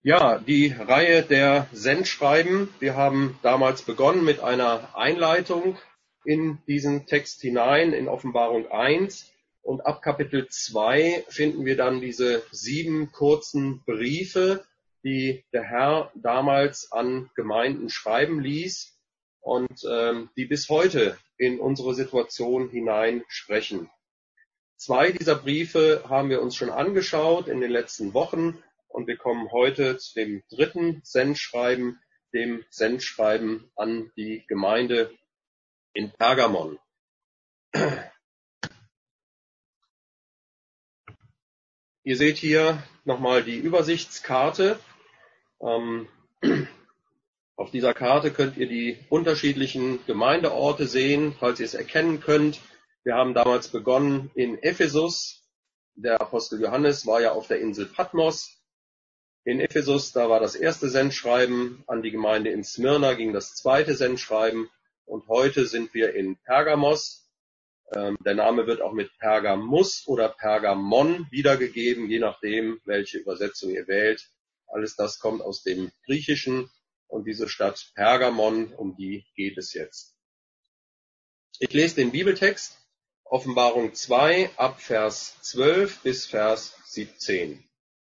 Ja, die Reihe der Sendschreiben. Wir haben damals begonnen mit einer Einleitung in diesen Text hinein, in Offenbarung 1. Und ab Kapitel 2 finden wir dann diese 7 kurzen Briefe, die der Herr damals an Gemeinden schreiben ließ und die bis heute in unsere Situation hinein sprechen. 2 dieser Briefe haben wir uns schon angeschaut in den letzten Wochen und wir kommen heute zu dem 3. Sendschreiben, dem Sendschreiben an die Gemeinde in Pergamon. Ihr seht hier nochmal die Übersichtskarte. Auf dieser Karte könnt ihr die unterschiedlichen Gemeindeorte sehen, falls ihr es erkennen könnt. Wir haben damals begonnen in Ephesus. Der Apostel Johannes war ja auf der Insel Patmos. In Ephesus, da war das erste Sendschreiben, an die Gemeinde in Smyrna ging das zweite Sendschreiben und heute sind wir in Pergamos. Der Name wird auch mit Pergamus oder Pergamon wiedergegeben, je nachdem, welche Übersetzung ihr wählt. Alles das kommt aus dem Griechischen und diese Stadt Pergamon, um die geht es jetzt. Ich lese den Bibeltext, Offenbarung 2 ab Vers 12 bis Vers 17.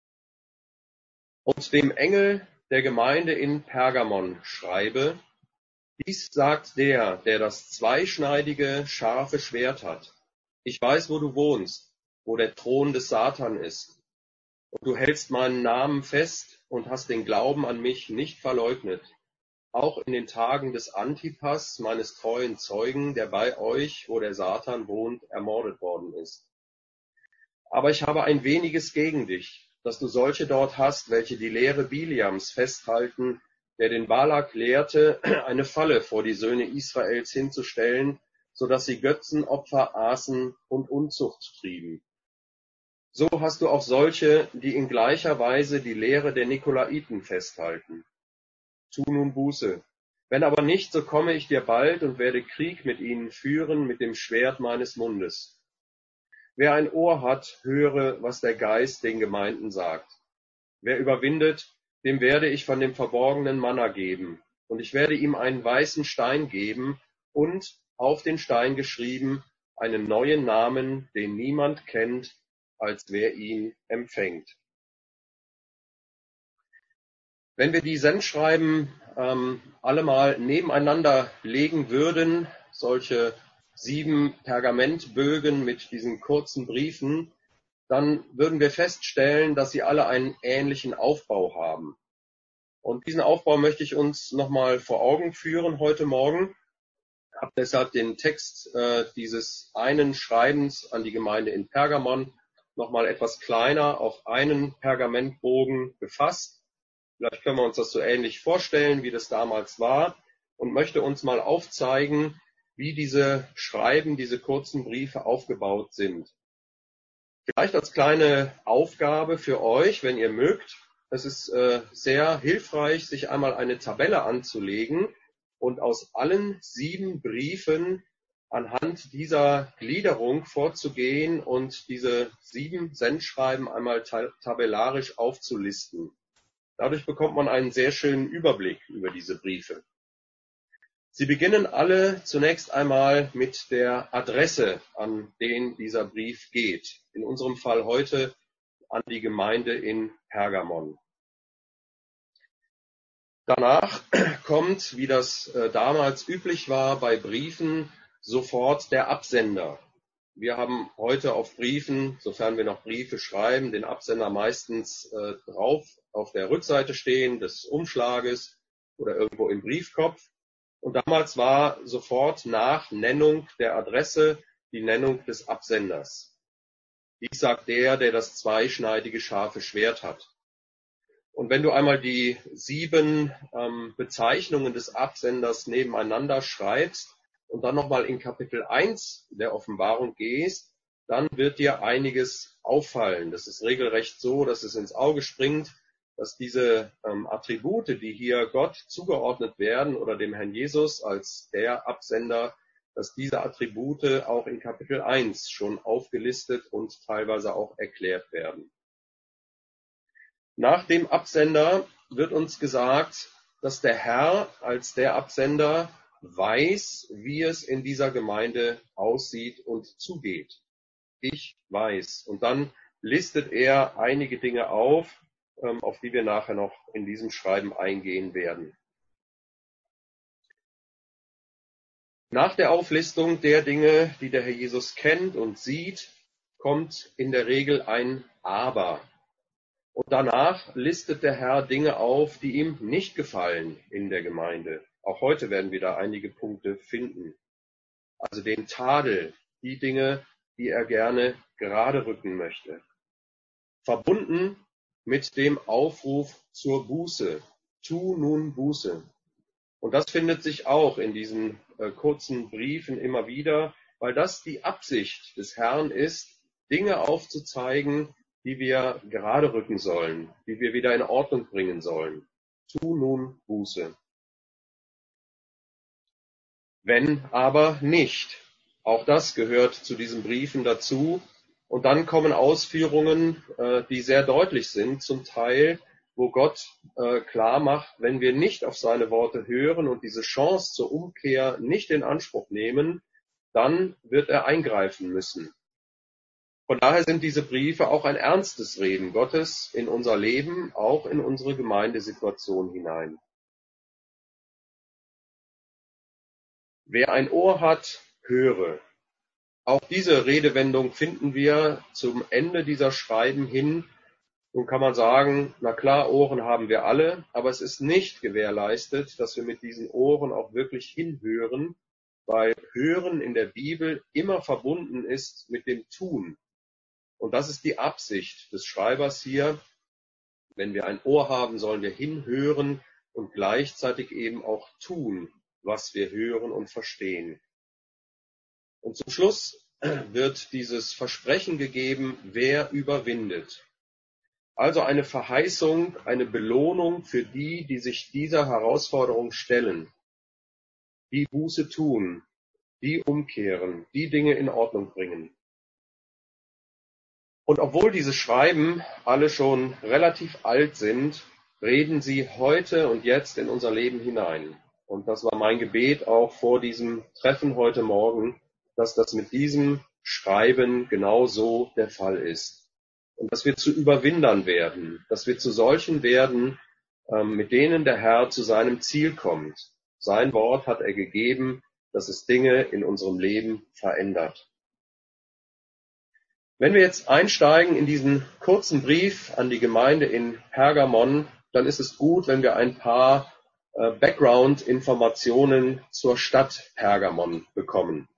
Und dem Engel der Gemeinde in Pergamon schreibe: Dies sagt der das zweischneidige, scharfe Schwert hat. Ich weiß, wo du wohnst, wo der Thron des Satan ist. Und du hältst meinen Namen fest und hast den Glauben an mich nicht verleugnet. Auch in den Tagen des Antipas, meines treuen Zeugen, der bei euch, wo der Satan wohnt, ermordet worden ist. Aber ich habe ein weniges gegen dich, dass du solche dort hast, welche die Lehre Biliams festhalten, der den Balak lehrte, eine Falle vor die Söhne Israels hinzustellen, so dass sie Götzenopfer aßen und Unzucht trieben. So hast du auch solche, die in gleicher Weise die Lehre der Nikolaiten festhalten. Tu nun Buße. Wenn aber nicht, so komme ich dir bald und werde Krieg mit ihnen führen mit dem Schwert meines Mundes. Wer ein Ohr hat, höre, was der Geist den Gemeinden sagt. Wer überwindet, dem werde ich von dem verborgenen Manna geben, und ich werde ihm einen weißen Stein geben und auf den Stein geschrieben einen neuen Namen, den niemand kennt, als wer ihn empfängt. Wenn wir die Sendschreiben alle mal nebeneinander legen würden, solche 7 Pergamentbögen mit diesen kurzen Briefen, dann würden wir feststellen, dass sie alle einen ähnlichen Aufbau haben. Und diesen Aufbau möchte ich uns nochmal vor Augen führen heute Morgen. Ich habe deshalb den Text dieses einen Schreibens an die Gemeinde in Pergamon nochmal etwas kleiner auf einen Pergamentbogen gefasst. Vielleicht können wir uns das so ähnlich vorstellen, wie das damals war, und möchte uns mal aufzeigen, wie diese Schreiben, diese kurzen Briefe aufgebaut sind. Vielleicht als kleine Aufgabe für euch, wenn ihr mögt. Es ist sehr hilfreich, sich einmal eine Tabelle anzulegen und aus allen 7 Briefen anhand dieser Gliederung vorzugehen und diese 7 Sendschreiben einmal tabellarisch aufzulisten. Dadurch bekommt man einen sehr schönen Überblick über diese Briefe. Sie beginnen alle zunächst einmal mit der Adresse, an den dieser Brief geht. In unserem Fall heute an die Gemeinde in Pergamon. Danach kommt, wie das damals üblich war bei Briefen, sofort der Absender. Wir haben heute auf Briefen, sofern wir noch Briefe schreiben, den Absender meistens drauf auf der Rückseite stehen des Umschlages oder irgendwo im Briefkopf. Und damals war sofort nach Nennung der Adresse die Nennung des Absenders. Dies sagt der das zweischneidige scharfe Schwert hat. Und wenn du einmal die 7 Bezeichnungen des Absenders nebeneinander schreibst und dann nochmal in Kapitel 1 der Offenbarung gehst, dann wird dir einiges auffallen. Das ist regelrecht so, dass es ins Auge springt, dass diese Attribute, die hier Gott zugeordnet werden oder dem Herrn Jesus als der Absender, dass diese Attribute auch in Kapitel 1 schon aufgelistet und teilweise auch erklärt werden. Nach dem Absender wird uns gesagt, dass der Herr als der Absender weiß, wie es in dieser Gemeinde aussieht und zugeht. Ich weiß. Und dann listet er einige Dinge auf die wir nachher noch in diesem Schreiben eingehen werden. Nach der Auflistung der Dinge, die der Herr Jesus kennt und sieht, kommt in der Regel ein Aber. Und danach listet der Herr Dinge auf, die ihm nicht gefallen in der Gemeinde. Auch heute werden wir da einige Punkte finden. Also den Tadel, die Dinge, die er gerne gerade rücken möchte. Verbunden mit dem Aufruf zur Buße. Tu nun Buße. Und das findet sich auch in diesen kurzen Briefen immer wieder, weil das die Absicht des Herrn ist, Dinge aufzuzeigen, die wir gerade rücken sollen, die wir wieder in Ordnung bringen sollen. Tu nun Buße. Wenn aber nicht. Auch das gehört zu diesen Briefen dazu. Und dann kommen Ausführungen, die sehr deutlich sind, zum Teil, wo Gott klar macht, wenn wir nicht auf seine Worte hören und diese Chance zur Umkehr nicht in Anspruch nehmen, dann wird er eingreifen müssen. Von daher sind diese Briefe auch ein ernstes Reden Gottes in unser Leben, auch in unsere Gemeindesituation hinein. Wer ein Ohr hat, höre. Auch diese Redewendung finden wir zum Ende dieser Schreiben hin. Nun kann man sagen, na klar, Ohren haben wir alle, aber es ist nicht gewährleistet, dass wir mit diesen Ohren auch wirklich hinhören, weil Hören in der Bibel immer verbunden ist mit dem Tun. Und das ist die Absicht des Schreibers hier. Wenn wir ein Ohr haben, sollen wir hinhören und gleichzeitig eben auch tun, was wir hören und verstehen. Und zum Schluss wird dieses Versprechen gegeben, wer überwindet. Also eine Verheißung, eine Belohnung für die, die sich dieser Herausforderung stellen, die Buße tun, die umkehren, die Dinge in Ordnung bringen. Und obwohl diese Schreiben alle schon relativ alt sind, reden sie heute und jetzt in unser Leben hinein. Und das war mein Gebet auch vor diesem Treffen heute Morgen, dass das mit diesem Schreiben genauso der Fall ist. Und dass wir zu Überwindern werden, dass wir zu solchen werden, mit denen der Herr zu seinem Ziel kommt. Sein Wort hat er gegeben, dass es Dinge in unserem Leben verändert. Wenn wir jetzt einsteigen in diesen kurzen Brief an die Gemeinde in Pergamon, dann ist es gut, wenn wir ein paar Background-Informationen zur Stadt Pergamon bekommen.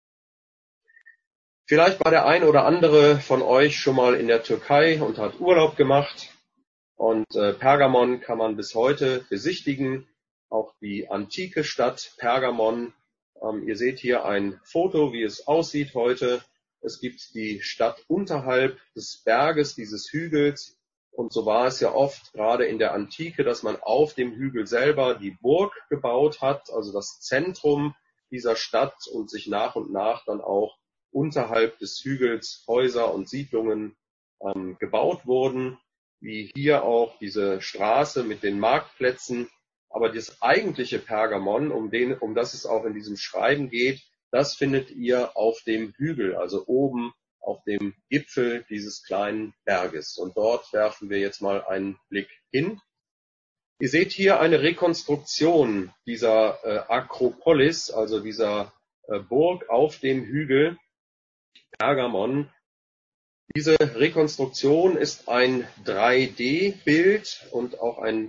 Vielleicht war der ein oder andere von euch schon mal in der Türkei und hat Urlaub gemacht. Und Pergamon kann man bis heute besichtigen, auch die antike Stadt Pergamon. Ihr seht hier ein Foto, wie es aussieht heute. Es gibt die Stadt unterhalb des Berges, dieses Hügels. Und so war es ja oft, gerade in der Antike, dass man auf dem Hügel selber die Burg gebaut hat, also das Zentrum dieser Stadt, und sich nach und nach dann auch unterhalb des Hügels Häuser und Siedlungen gebaut wurden, wie hier auch diese Straße mit den Marktplätzen. Aber das eigentliche Pergamon, um das es auch in diesem Schreiben geht, das findet ihr auf dem Hügel, also oben auf dem Gipfel dieses kleinen Berges. Und dort werfen wir jetzt mal einen Blick hin. Ihr seht hier eine Rekonstruktion dieser Akropolis, also dieser Burg auf dem Hügel Pergamon. Diese Rekonstruktion ist ein 3D-Bild und auch ein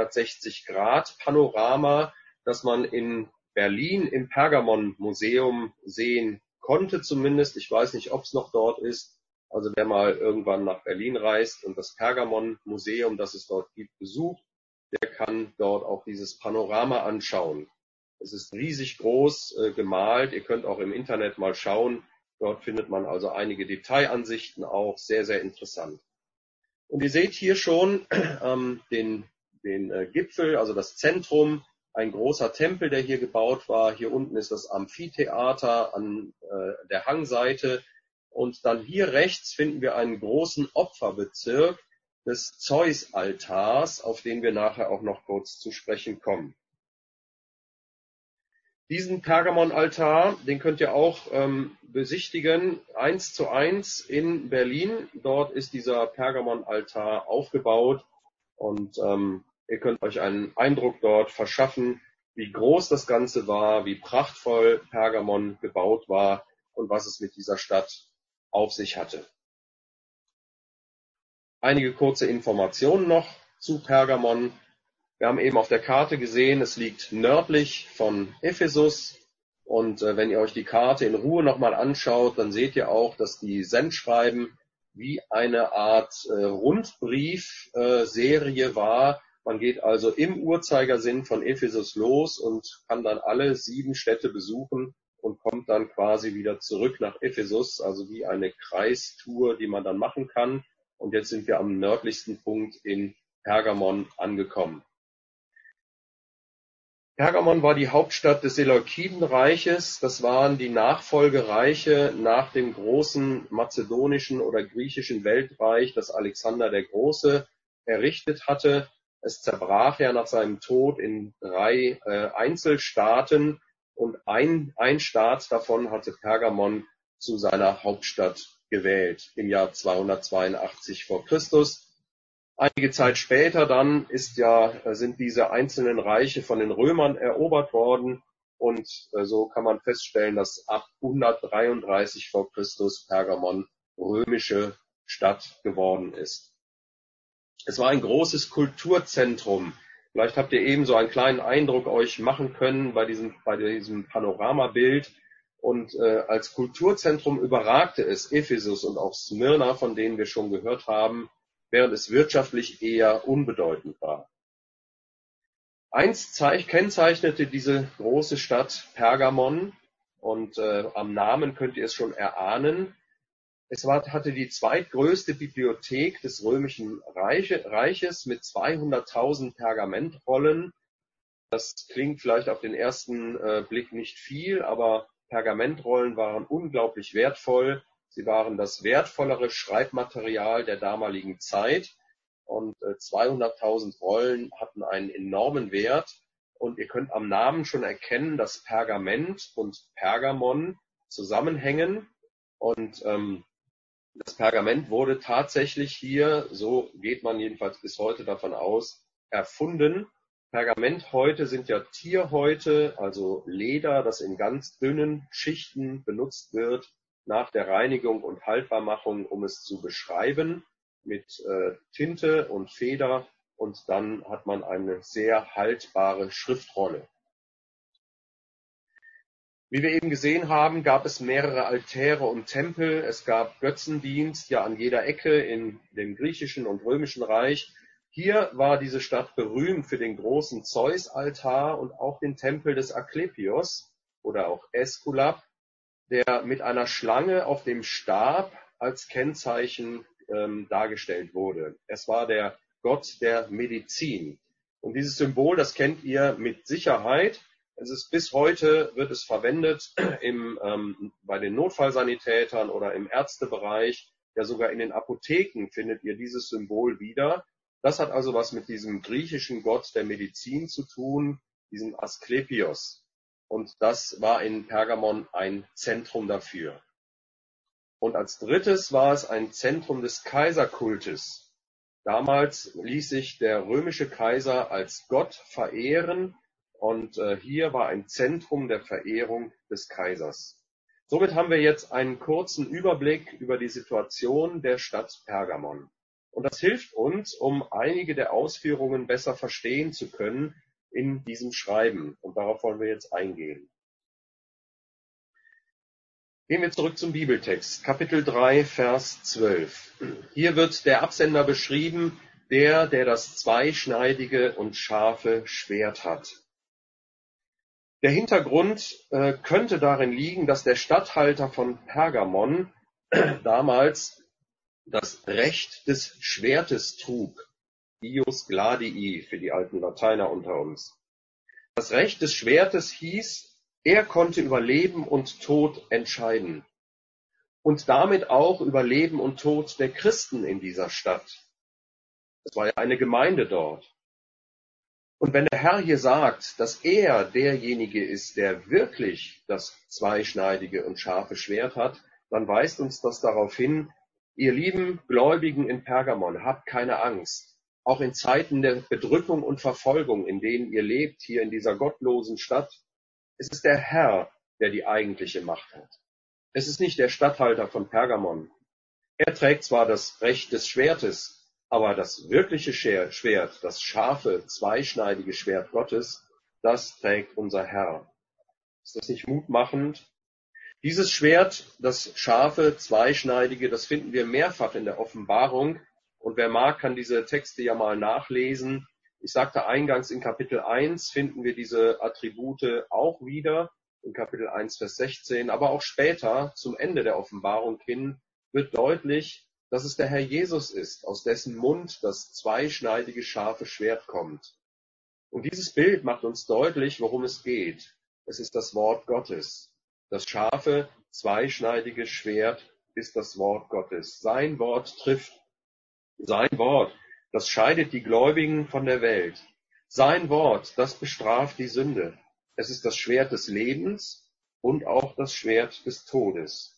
360-Grad-Panorama, das man in Berlin im Pergamon-Museum sehen konnte zumindest. Ich weiß nicht, ob es noch dort ist. Also wer mal irgendwann nach Berlin reist und das Pergamon-Museum, das es dort gibt, besucht, der kann dort auch dieses Panorama anschauen. Es ist riesig groß gemalt. Ihr könnt auch im Internet mal schauen. Dort findet man also einige Detailansichten auch, sehr, sehr interessant. Und ihr seht hier schon den Gipfel, also das Zentrum, ein großer Tempel, der hier gebaut war. Hier unten ist das Amphitheater an der Hangseite. Und dann hier rechts finden wir einen großen Opferbezirk, des Zeus-Altars, auf den wir nachher auch noch kurz zu sprechen kommen. Diesen Pergamon-Altar, den könnt ihr auch besichtigen, 1:1 in Berlin. Dort ist dieser Pergamon-Altar aufgebaut und ihr könnt euch einen Eindruck dort verschaffen, wie groß das Ganze war, wie prachtvoll Pergamon gebaut war und was es mit dieser Stadt auf sich hatte. Einige kurze Informationen noch zu Pergamon. Wir haben eben auf der Karte gesehen, es liegt nördlich von Ephesus. Und wenn ihr euch die Karte in Ruhe nochmal anschaut, dann seht ihr auch, dass die Sendschreiben wie eine Art Rundbriefserie war. Man geht also im Uhrzeigersinn von Ephesus los und kann dann alle 7 Städte besuchen und kommt dann quasi wieder zurück nach Ephesus, also wie eine Kreistour, die man dann machen kann. Und jetzt sind wir am nördlichsten Punkt in Pergamon angekommen. Pergamon war die Hauptstadt des Seleukidenreiches. Das waren die Nachfolgereiche nach dem großen mazedonischen oder griechischen Weltreich, das Alexander der Große errichtet hatte. Es zerbrach ja nach seinem Tod in 3 Einzelstaaten und ein Staat davon hatte Pergamon zu seiner Hauptstadt gewählt im Jahr 282 vor Christus. Einige Zeit später dann sind diese einzelnen Reiche von den Römern erobert worden und so kann man feststellen, dass ab 133 vor Christus Pergamon römische Stadt geworden ist. Es war ein großes Kulturzentrum. Vielleicht habt ihr eben so einen kleinen Eindruck euch machen können bei diesem Panoramabild. Und als Kulturzentrum überragte es Ephesus und auch Smyrna, von denen wir schon gehört haben, während es wirtschaftlich eher unbedeutend war. Eins kennzeichnete diese große Stadt Pergamon und am Namen könnt ihr es schon erahnen. Hatte die zweitgrößte Bibliothek des römischen Reiches mit 200.000 Pergamentrollen. Das klingt vielleicht auf den ersten Blick nicht viel, aber Pergamentrollen waren unglaublich wertvoll. Sie waren das wertvollere Schreibmaterial der damaligen Zeit und 200.000 Rollen hatten einen enormen Wert. Und ihr könnt am Namen schon erkennen, dass Pergament und Pergamon zusammenhängen. Und das Pergament wurde tatsächlich hier, so geht man jedenfalls bis heute davon aus, erfunden. Pergamenthäute sind ja Tierhäute, also Leder, das in ganz dünnen Schichten benutzt wird nach der Reinigung und Haltbarmachung, um es zu beschreiben mit Tinte und Feder, und dann hat man eine sehr haltbare Schriftrolle. Wie wir eben gesehen haben, gab es mehrere Altäre und Tempel. Es gab Götzendienst ja an jeder Ecke in dem griechischen und römischen Reich. Hier war diese Stadt berühmt für den großen Zeus-Altar und auch den Tempel des Asklepios oder auch Äskulap, der mit einer Schlange auf dem Stab als Kennzeichen dargestellt wurde. Es war der Gott der Medizin. Und dieses Symbol, das kennt ihr mit Sicherheit. Es ist bis heute, wird es verwendet bei den Notfallsanitätern oder im Ärztebereich. Ja, sogar in den Apotheken findet ihr dieses Symbol wieder. Das hat also was mit diesem griechischen Gott der Medizin zu tun, diesem Asklepios. Und das war in Pergamon ein Zentrum dafür. Und als drittes war es ein Zentrum des Kaiserkultes. Damals ließ sich der römische Kaiser als Gott verehren. Und hier war ein Zentrum der Verehrung des Kaisers. Somit haben wir jetzt einen kurzen Überblick über die Situation der Stadt Pergamon. Und das hilft uns, um einige der Ausführungen besser verstehen zu können in diesem Schreiben. Und darauf wollen wir jetzt eingehen. Gehen wir zurück zum Bibeltext, Kapitel 3, Vers 12. Hier wird der Absender beschrieben, der das zweischneidige und scharfe Schwert hat. Der Hintergrund könnte darin liegen, dass der Statthalter von Pergamon damals das Recht des Schwertes trug. Ius gladii für die alten Lateiner unter uns. Das Recht des Schwertes hieß, er konnte über Leben und Tod entscheiden. Und damit auch über Leben und Tod der Christen in dieser Stadt. Es war ja eine Gemeinde dort. Und wenn der Herr hier sagt, dass er derjenige ist, der wirklich das zweischneidige und scharfe Schwert hat, dann weist uns das darauf hin, ihr lieben Gläubigen in Pergamon, habt keine Angst. Auch in Zeiten der Bedrückung und Verfolgung, in denen ihr lebt, hier in dieser gottlosen Stadt, es ist der Herr, der die eigentliche Macht hat. Es ist nicht der Statthalter von Pergamon. Er trägt zwar das Recht des Schwertes, aber das wirkliche Schwert, das scharfe, zweischneidige Schwert Gottes, das trägt unser Herr. Ist das nicht mutmachend? Dieses Schwert, das scharfe, zweischneidige, das finden wir mehrfach in der Offenbarung. Und wer mag, kann diese Texte ja mal nachlesen. Ich sagte eingangs, in Kapitel 1 finden wir diese Attribute auch wieder, in Kapitel 1, Vers 16, aber auch später, zum Ende der Offenbarung hin, wird deutlich, dass es der Herr Jesus ist, aus dessen Mund das zweischneidige, scharfe Schwert kommt. Und dieses Bild macht uns deutlich, worum es geht. Es ist das Wort Gottes. Das scharfe, zweischneidige Schwert ist das Wort Gottes. Sein Wort trifft. Sein Wort, das scheidet die Gläubigen von der Welt. Sein Wort, das bestraft die Sünde. Es ist das Schwert des Lebens und auch das Schwert des Todes.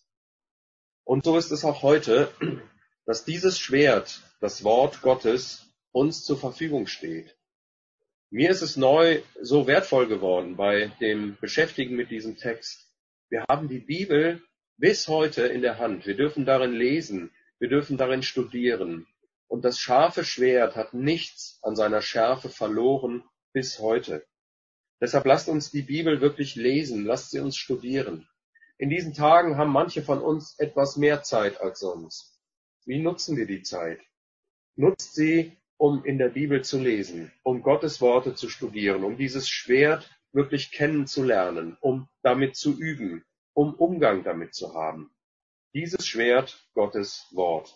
Und so ist es auch heute, dass dieses Schwert, das Wort Gottes, uns zur Verfügung steht. Mir ist es neu so wertvoll geworden bei dem Beschäftigen mit diesem Text. Wir haben die Bibel bis heute in der Hand. Wir dürfen darin lesen, wir dürfen darin studieren. Und das scharfe Schwert hat nichts an seiner Schärfe verloren bis heute. Deshalb lasst uns die Bibel wirklich lesen, lasst sie uns studieren. In diesen Tagen haben manche von uns etwas mehr Zeit als sonst. Wie nutzen wir die Zeit? Nutzt sie, um in der Bibel zu lesen, um Gottes Worte zu studieren, um dieses Schwert wirklich kennenzulernen, um damit zu üben, um Umgang damit zu haben. Dieses Schwert, Gottes Wort.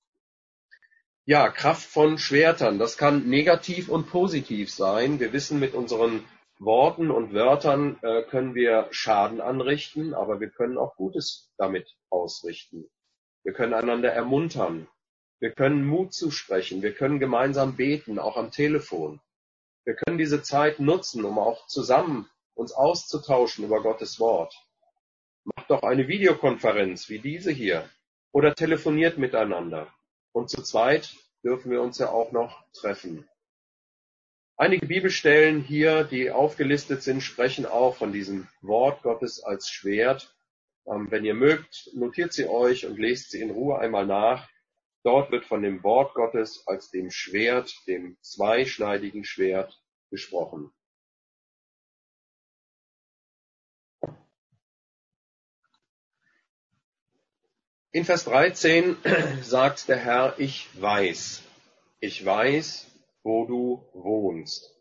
Ja, Kraft von Schwertern, das kann negativ und positiv sein. Wir wissen, mit unseren Worten und Wörtern können wir Schaden anrichten, aber wir können auch Gutes damit ausrichten. Wir können einander ermuntern. Wir können Mut zusprechen. Wir können gemeinsam beten, auch am Telefon. Wir können diese Zeit nutzen, um auch zusammen uns auszutauschen über Gottes Wort. Macht doch eine Videokonferenz wie diese hier oder telefoniert miteinander. Und zu zweit dürfen wir uns ja auch noch treffen. Einige Bibelstellen hier, die aufgelistet sind, sprechen auch von diesem Wort Gottes als Schwert. Wenn ihr mögt, notiert sie euch und lest sie in Ruhe einmal nach. Dort wird von dem Wort Gottes als dem Schwert, dem zweischneidigen Schwert gesprochen. In Vers 13 sagt der Herr, ich weiß, wo du wohnst.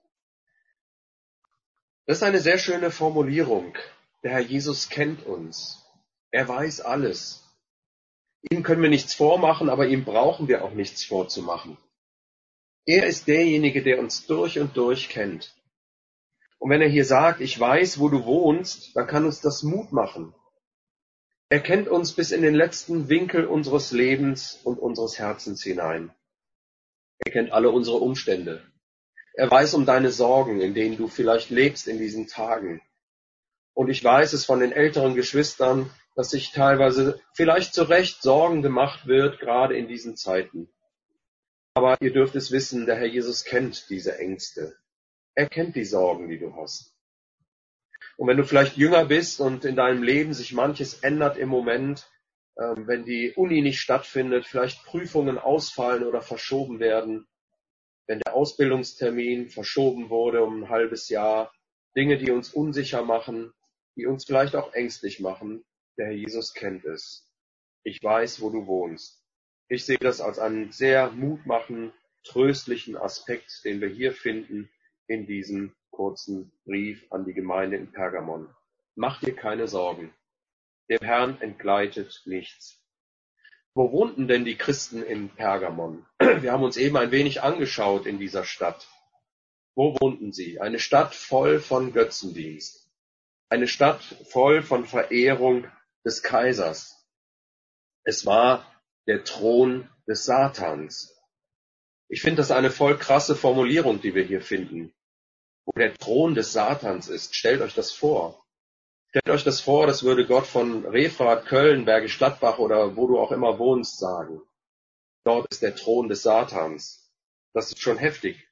Das ist eine sehr schöne Formulierung. Der Herr Jesus kennt uns. Er weiß alles. Ihm können wir nichts vormachen, aber ihm brauchen wir auch nichts vorzumachen. Er ist derjenige, der uns durch und durch kennt. Und wenn er hier sagt, ich weiß, wo du wohnst, dann kann uns das Mut machen. Er kennt uns bis in den letzten Winkel unseres Lebens und unseres Herzens hinein. Er kennt alle unsere Umstände. Er weiß um deine Sorgen, in denen du vielleicht lebst in diesen Tagen. Und ich weiß es von den älteren Geschwistern, dass sich teilweise vielleicht zu Recht Sorgen gemacht wird, gerade in diesen Zeiten. Aber ihr dürft es wissen, der Herr Jesus kennt diese Ängste. Er kennt die Sorgen, die du hast. Und wenn du vielleicht jünger bist und in deinem Leben sich manches ändert im Moment, wenn die Uni nicht stattfindet, vielleicht Prüfungen ausfallen oder verschoben werden, wenn der Ausbildungstermin verschoben wurde um ein halbes Jahr, Dinge, die uns unsicher machen, die uns vielleicht auch ängstlich machen, der Herr Jesus kennt es. Ich weiß, wo du wohnst. Ich sehe das als einen sehr mutmachenden, tröstlichen Aspekt, den wir hier finden in diesem kurzen Brief an die Gemeinde in Pergamon. Mach dir keine Sorgen. Dem Herrn entgleitet nichts. Wo wohnten denn die Christen in Pergamon? Wir haben uns eben ein wenig angeschaut in dieser Stadt. Wo wohnten sie? Eine Stadt voll von Götzendienst. Eine Stadt voll von Verehrung des Kaisers. Es war der Thron des Satans. Ich finde das eine voll krasse Formulierung, die wir hier finden, wo der Thron des Satans ist. Stellt euch das vor. Stellt euch das vor, das würde Gott von Refrath, Köln, Bergisch Gladbach oder wo du auch immer wohnst sagen. Dort ist der Thron des Satans. Das ist schon heftig.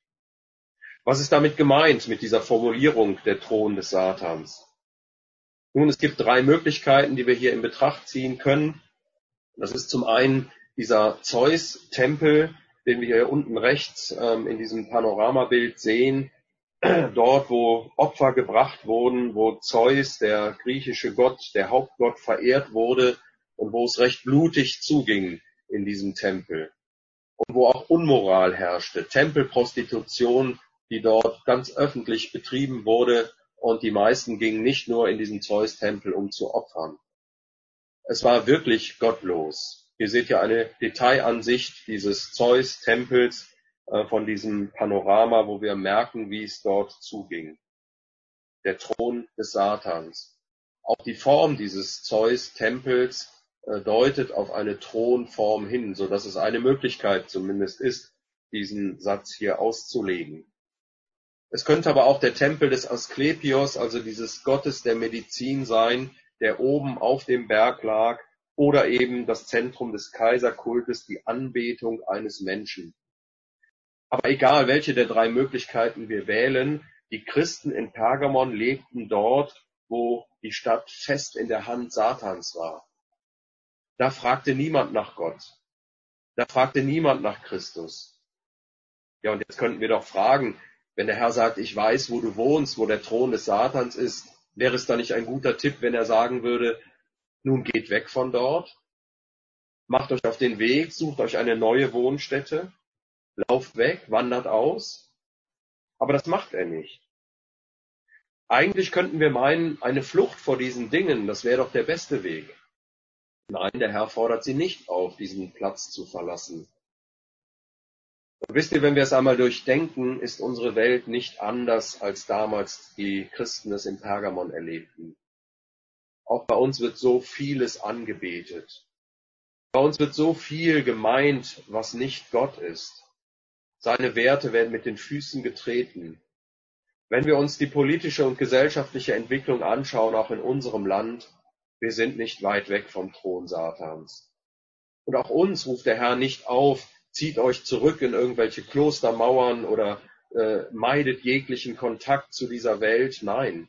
Was ist damit gemeint mit dieser Formulierung der Thron des Satans? Nun, es gibt 3 Möglichkeiten, die wir hier in Betracht ziehen können. Das ist zum einen dieser Zeus-Tempel, den wir hier unten rechts in diesem Panoramabild sehen. Dort, wo Opfer gebracht wurden, wo Zeus, der griechische Gott, der Hauptgott, verehrt wurde und wo es recht blutig zuging in diesem Tempel. Und wo auch Unmoral herrschte, Tempelprostitution, die dort ganz öffentlich betrieben wurde, und die meisten gingen nicht nur in diesen Zeus-Tempel, um zu opfern. Es war wirklich gottlos. Ihr seht ja eine Detailansicht dieses Zeus-Tempels von diesem Panorama, wo wir merken, wie es dort zuging. Der Thron des Satans. Auch die Form dieses Zeus-Tempels deutet auf eine Thronform hin, so dass es eine Möglichkeit zumindest ist, diesen Satz hier auszulegen. Es könnte aber auch der Tempel des Asklepios, also dieses Gottes der Medizin sein, der oben auf dem Berg lag, oder eben das Zentrum des Kaiserkultes, die Anbetung eines Menschen. Aber egal, welche der 3 Möglichkeiten wir wählen, die Christen in Pergamon lebten dort, wo die Stadt fest in der Hand Satans war. Da fragte niemand nach Gott. Da fragte niemand nach Christus. Ja, und jetzt könnten wir doch fragen, wenn der Herr sagt, ich weiß, wo du wohnst, wo der Thron des Satans ist, wäre es da nicht ein guter Tipp, wenn er sagen würde, nun geht weg von dort, macht euch auf den Weg, sucht euch eine neue Wohnstätte, lauft weg, wandert aus? Aber das macht er nicht. Eigentlich könnten wir meinen, eine Flucht vor diesen Dingen, das wäre doch der beste Weg. Nein, der Herr fordert sie nicht auf, diesen Platz zu verlassen. Und wisst ihr, wenn wir es einmal durchdenken, ist unsere Welt nicht anders, als damals die Christen es in Pergamon erlebten. Auch bei uns wird so vieles angebetet. Bei uns wird so viel gemeint, was nicht Gott ist. Seine Werte werden mit den Füßen getreten. Wenn wir uns die politische und gesellschaftliche Entwicklung anschauen, auch in unserem Land, wir sind nicht weit weg vom Thron Satans. Und auch uns ruft der Herr nicht auf, zieht euch zurück in irgendwelche Klostermauern oder meidet jeglichen Kontakt zu dieser Welt. Nein.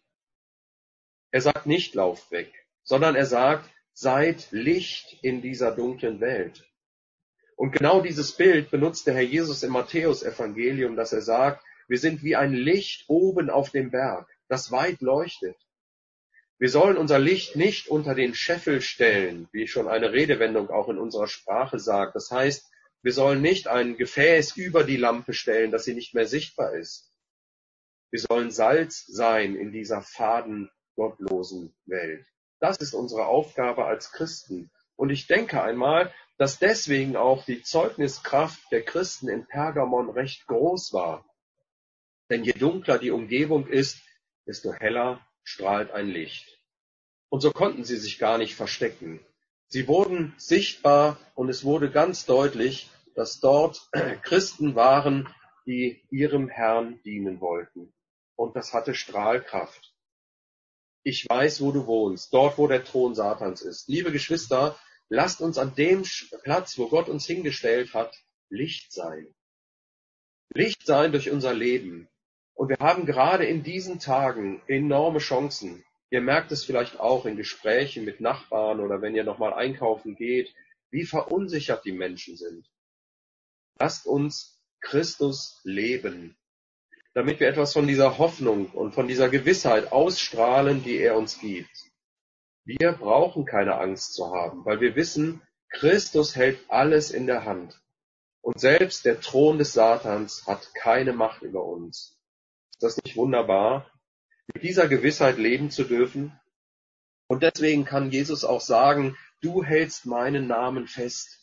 Er sagt nicht, lauft weg, sondern er sagt, seid Licht in dieser dunklen Welt. Und genau dieses Bild benutzt der Herr Jesus im Matthäus-Evangelium, dass er sagt, wir sind wie ein Licht oben auf dem Berg, das weit leuchtet. Wir sollen unser Licht nicht unter den Scheffel stellen, wie schon eine Redewendung auch in unserer Sprache sagt. Das heißt, wir sollen nicht ein Gefäß über die Lampe stellen, dass sie nicht mehr sichtbar ist. Wir sollen Salz sein in dieser faden, gottlosen Welt. Das ist unsere Aufgabe als Christen. Und ich denke einmal, dass deswegen auch die Zeugniskraft der Christen in Pergamon recht groß war. Denn je dunkler die Umgebung ist, desto heller strahlt ein Licht. Und so konnten sie sich gar nicht verstecken. Sie wurden sichtbar und es wurde ganz deutlich, dass dort Christen waren, die ihrem Herrn dienen wollten. Und das hatte Strahlkraft. Ich weiß, wo du wohnst, dort, wo der Thron Satans ist. Liebe Geschwister, lasst uns an dem Platz, wo Gott uns hingestellt hat, Licht sein. Licht sein durch unser Leben. Und wir haben gerade in diesen Tagen enorme Chancen. Ihr merkt es vielleicht auch in Gesprächen mit Nachbarn oder wenn ihr nochmal einkaufen geht, wie verunsichert die Menschen sind. Lasst uns Christus leben, damit wir etwas von dieser Hoffnung und von dieser Gewissheit ausstrahlen, die er uns gibt. Wir brauchen keine Angst zu haben, weil wir wissen, Christus hält alles in der Hand. Und selbst der Thron des Satans hat keine Macht über uns. Ist das nicht wunderbar, mit dieser Gewissheit leben zu dürfen? Und deswegen kann Jesus auch sagen, du hältst meinen Namen fest.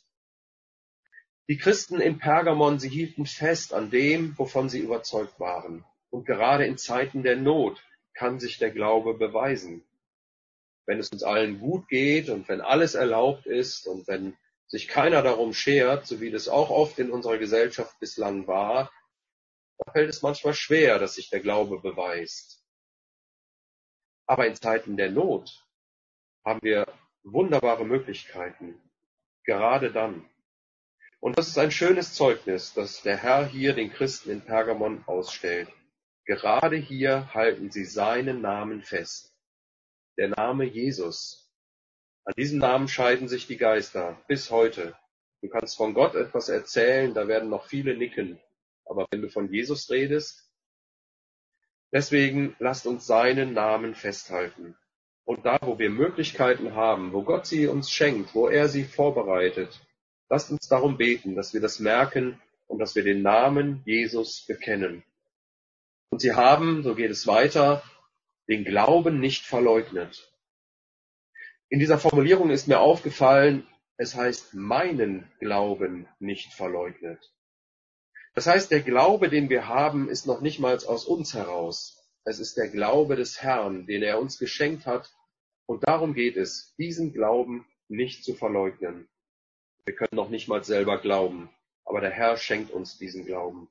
Die Christen in Pergamon, sie hielten fest an dem, wovon sie überzeugt waren. Und gerade in Zeiten der Not kann sich der Glaube beweisen. Wenn es uns allen gut geht und wenn alles erlaubt ist und wenn sich keiner darum schert, so wie das auch oft in unserer Gesellschaft bislang war, da fällt es manchmal schwer, dass sich der Glaube beweist. Aber in Zeiten der Not haben wir wunderbare Möglichkeiten, gerade dann. Und das ist ein schönes Zeugnis, das der Herr hier den Christen in Pergamon ausstellt. Gerade hier halten sie seinen Namen fest. Der Name Jesus. An diesem Namen scheiden sich die Geister bis heute. Du kannst von Gott etwas erzählen, da werden noch viele nicken. Aber wenn du von Jesus redest, deswegen lasst uns seinen Namen festhalten. Und da, wo wir Möglichkeiten haben, wo Gott sie uns schenkt, wo er sie vorbereitet, lasst uns darum beten, dass wir das merken und dass wir den Namen Jesus bekennen. Und sie haben, so geht es weiter, den Glauben nicht verleugnet. In dieser Formulierung ist mir aufgefallen, es heißt meinen Glauben nicht verleugnet. Das heißt, der Glaube, den wir haben, ist noch nicht mal aus uns heraus. Es ist der Glaube des Herrn, den er uns geschenkt hat. Und darum geht es, diesen Glauben nicht zu verleugnen. Wir können noch nicht mal selber glauben, aber der Herr schenkt uns diesen Glauben.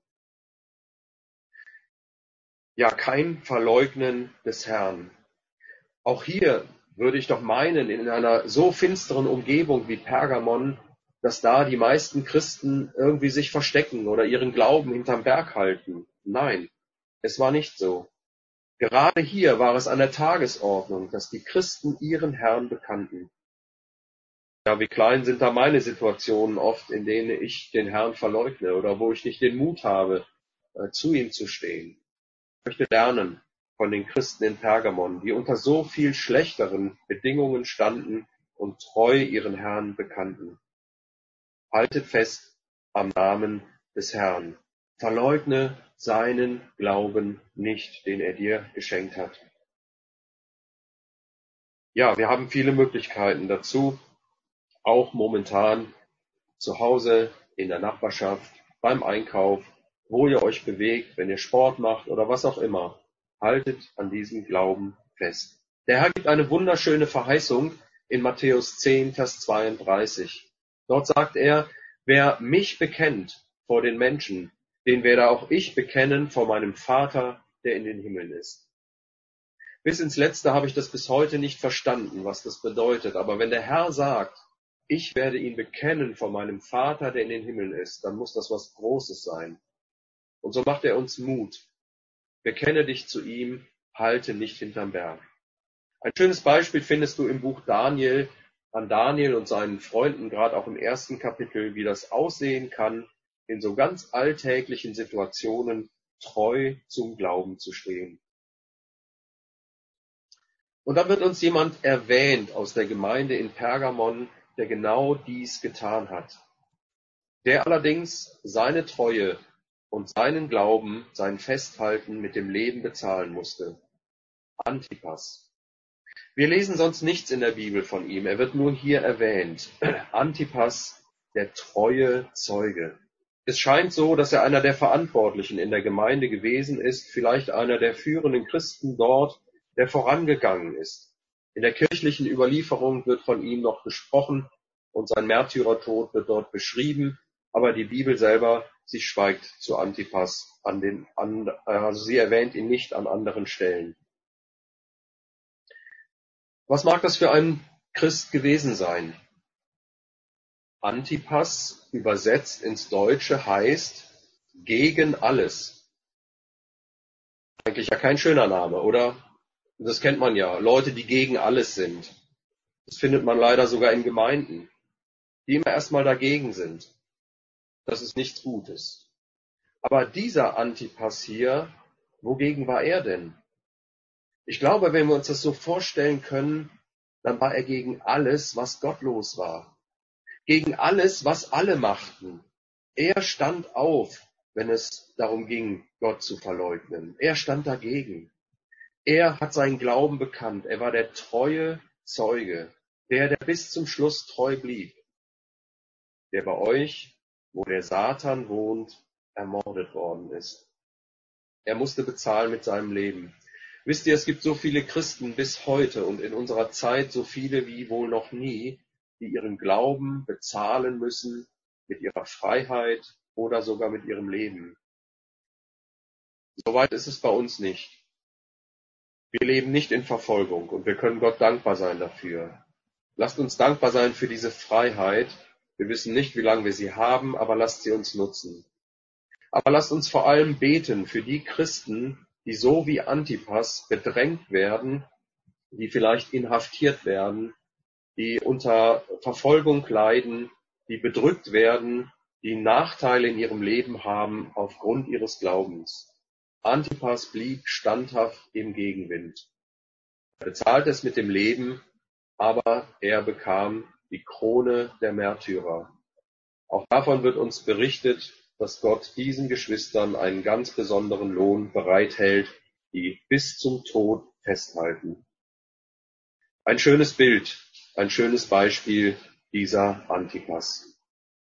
Ja, kein Verleugnen des Herrn. Auch hier würde ich doch meinen, in einer so finsteren Umgebung wie Pergamon, dass da die meisten Christen irgendwie sich verstecken oder ihren Glauben hinterm Berg halten. Nein, es war nicht so. Gerade hier war es an der Tagesordnung, dass die Christen ihren Herrn bekannten. Ja, wie klein sind da meine Situationen oft, in denen ich den Herrn verleugne oder wo ich nicht den Mut habe, zu ihm zu stehen. Ich möchte lernen von den Christen in Pergamon, die unter so viel schlechteren Bedingungen standen und treu ihren Herrn bekannten. Haltet fest am Namen des Herrn. Verleugne seinen Glauben nicht, den er dir geschenkt hat. Ja, wir haben viele Möglichkeiten dazu, auch momentan zu Hause, in der Nachbarschaft, beim Einkauf, wo ihr euch bewegt, wenn ihr Sport macht oder was auch immer. Haltet an diesem Glauben fest. Der Herr gibt eine wunderschöne Verheißung in Matthäus 10, Vers 32. Dort sagt er, wer mich bekennt vor den Menschen, den werde auch ich bekennen vor meinem Vater, der in den Himmeln ist. Bis ins Letzte habe ich das bis heute nicht verstanden, was das bedeutet. Aber wenn der Herr sagt, ich werde ihn bekennen vor meinem Vater, der in den Himmeln ist, dann muss das was Großes sein. Und so macht er uns Mut. Bekenne dich zu ihm, halte nicht hinterm Berg. Ein schönes Beispiel findest du im Buch Daniel, an Daniel und seinen Freunden, gerade auch im ersten Kapitel, wie das aussehen kann, in so ganz alltäglichen Situationen treu zum Glauben zu stehen. Und da wird uns jemand erwähnt aus der Gemeinde in Pergamon, der genau dies getan hat. Der allerdings seine Treue und seinen Glauben, sein Festhalten mit dem Leben bezahlen musste. Antipas. Wir lesen sonst nichts in der Bibel von ihm, er wird nur hier erwähnt. Antipas, der treue Zeuge. Es scheint so, dass er einer der Verantwortlichen in der Gemeinde gewesen ist, vielleicht einer der führenden Christen dort, der vorangegangen ist. In der kirchlichen Überlieferung wird von ihm noch gesprochen und sein Märtyrertod wird dort beschrieben, aber die Bibel selber, sie schweigt zu Antipas, also sie erwähnt ihn nicht an anderen Stellen. Was mag das für ein Christ gewesen sein? Antipas, übersetzt ins Deutsche, heißt gegen alles. Eigentlich ja kein schöner Name, oder? Das kennt man ja. Leute, die gegen alles sind. Das findet man leider sogar in Gemeinden, die immer erstmal dagegen sind. Das ist nichts Gutes. Aber dieser Antipas hier, wogegen war er denn? Ich glaube, wenn wir uns das so vorstellen können, dann war er gegen alles, was gottlos war. Gegen alles, was alle machten. Er stand auf, wenn es darum ging, Gott zu verleugnen. Er stand dagegen. Er hat seinen Glauben bekannt. Er war der treue Zeuge, der bis zum Schluss treu blieb. Der bei euch, wo der Satan wohnt, ermordet worden ist. Er musste bezahlen mit seinem Leben. Wisst ihr, es gibt so viele Christen bis heute und in unserer Zeit so viele wie wohl noch nie, die ihren Glauben bezahlen müssen mit ihrer Freiheit oder sogar mit ihrem Leben. Soweit ist es bei uns nicht. Wir leben nicht in Verfolgung und wir können Gott dankbar sein dafür. Lasst uns dankbar sein für diese Freiheit. Wir wissen nicht, wie lange wir sie haben, aber lasst sie uns nutzen. Aber lasst uns vor allem beten für die Christen, die so wie Antipas bedrängt werden, die vielleicht inhaftiert werden, die unter Verfolgung leiden, die bedrückt werden, die Nachteile in ihrem Leben haben aufgrund ihres Glaubens. Antipas blieb standhaft im Gegenwind. Er bezahlte es mit dem Leben, aber er bekam die Krone der Märtyrer. Auch davon wird uns berichtet, dass Gott diesen Geschwistern einen ganz besonderen Lohn bereithält, die bis zum Tod festhalten. Ein schönes Bild, ein schönes Beispiel dieser Antipas.